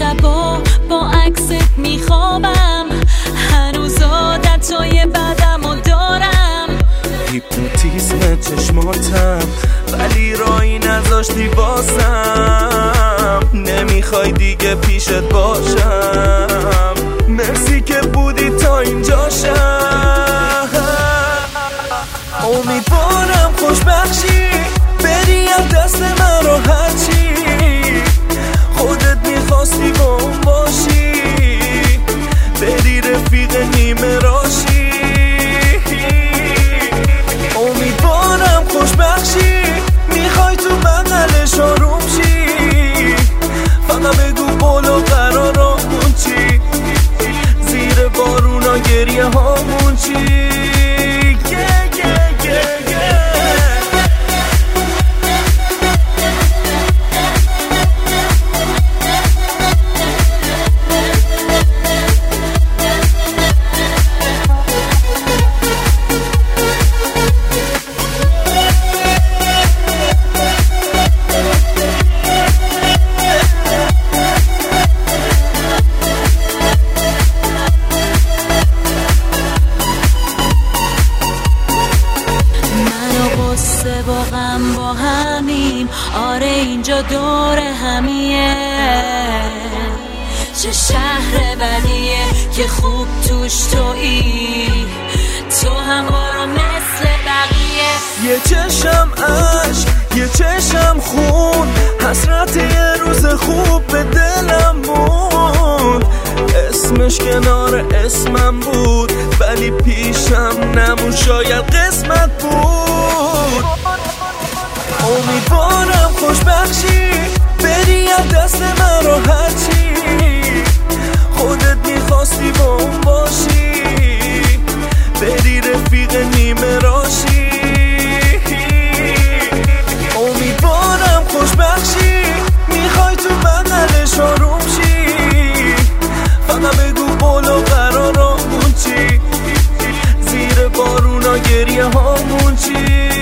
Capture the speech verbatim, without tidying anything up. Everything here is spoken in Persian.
شبا با عکست میخوابم، هنوز عادتای بدم و دارم. هیپنوتیزم چشماتم ولی رایی نذاشتی بازم، نمیخوای دیگه پیشت باشم. مرسی که بودی تا اینجاشم. امیدوارم خوشبخشی بری از دست من رو، هرچی خودت میخواستی با اون باشی، بری رفیق نیمه راشی. امیدوارم خوشبخشی میخوای تو بغلش آروم شی، فقط بگو قول و قرارمون چی، زیر بارونا گریه هامون چی. با غم با همیم، آره اینجا دور همیه. چه شهر بدیه که خوب توش تویی، تو هم برو مثل بقیه. یه چشم عشق یه چشم خون، حسرت یه روز خوب به دلم موند. اسمش کنار اسمم بود ولی پیشم نمون، شاید قسمت بود. امیدوارم خوشبخشی بری از دست من رو، هرچی خودت میخواستی با اون باشی، بری رفیق نیمه راشی. امیدوارم خوشبخشی میخوای تو بغلش آروم شی، فقط بگو قول و قرارمون چی، زیر بارونا گریه هامون چی.